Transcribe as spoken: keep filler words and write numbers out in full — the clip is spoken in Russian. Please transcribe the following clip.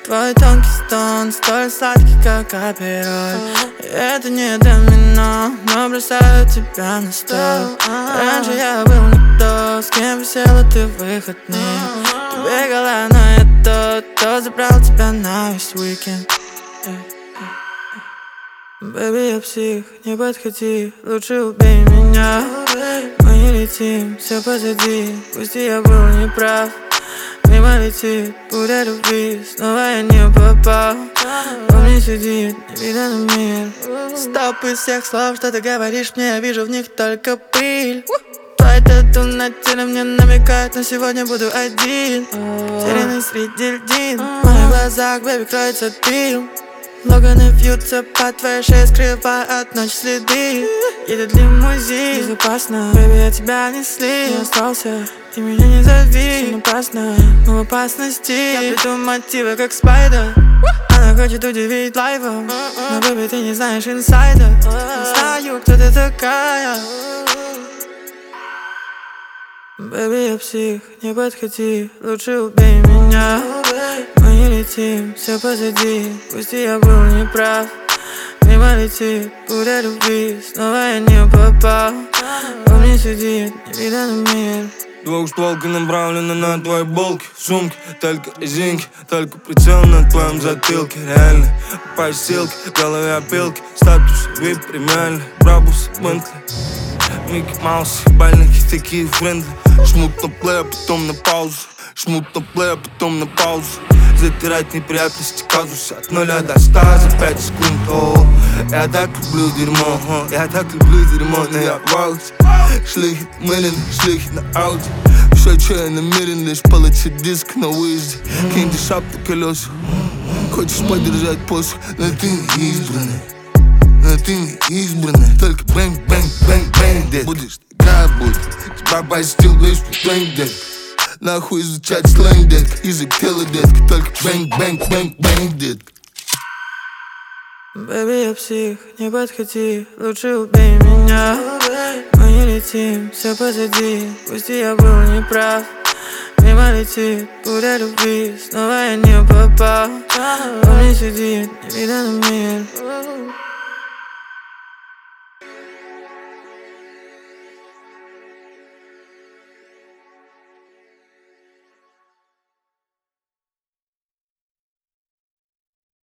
Твой тонкий стон столь сладкий, как апероль. Это не домино, но бросаю тебя на стол. Раньше я был не то, с кем висела ты в выходные. Ты бегала, но я тот, кто забрал тебя на весь уикенд. Бэби, я псих, не подходи, лучше убей меня. Мы не летим, все позади, пусть и я был неправ. Мимо летит буря любви, снова я не попал. Он не сидит, невиданный мир. Стоп из всех слов, что ты говоришь мне, я вижу в них только пыль. Твой тату на теле мне намекает, но сегодня буду один. Терянный среди льдин, в моих глазах, бэби, кроется дым. Логаны вьются по твоей шее, скрывая от ночи следы. Едет лимузин, безопасно, бэби, я тебя не слил. Я остался, ты меня не зови, все напрасно, мы в опасности. Я плету мотивы, как спайдер. Она хочет удивить лайвом, но, бэби, ты не знаешь инсайда. Не знаю, кто ты такая. Бэби, я псих, не подходи, лучше убей меня. Мы не летим, все позади, пусть и я был неправ. Мимо летит буря любви, снова я не попал. Он не сидит, невиданный мир. Двухстволка направлена на твои булки, сумки, только резинки, только прицел на твоем затылке. Реально, по силке, в голове опилки, статус вип премиальный, брабус, Бентли, Микки Маус, ебальники такие френдли. Жмут на плей, а потом на паузу, жмут на плей, а потом на паузу. Затирать неприятности казуса от нуля до ста за пять секунд. О, я так люблю дерьмо, о, я так люблю дерьмо, но я в ауте. Шлихи мылен, шлихи на ауте. Все, что я намерен, лишь получить диск на выезде. Кинь шапку колеса, хочешь подержать посох, но ты не избранный. Но ты не избранный, только бэнг, бэнг, бэнг, бэнг, дед. Будешь играть, будет, с бабой стил, весь бэнг, дед. Нахуй изучать сленг, детка, язык тела, детка, только бэнг, бэнг, бэнг, бэнг, детка. Бэби, я псих, не подходи, лучше убей меня. Мы не летим, все позади, пусть и я был неправ. Мимо летит буря любви, снова я не попал. Он не сидит, невиданный мир.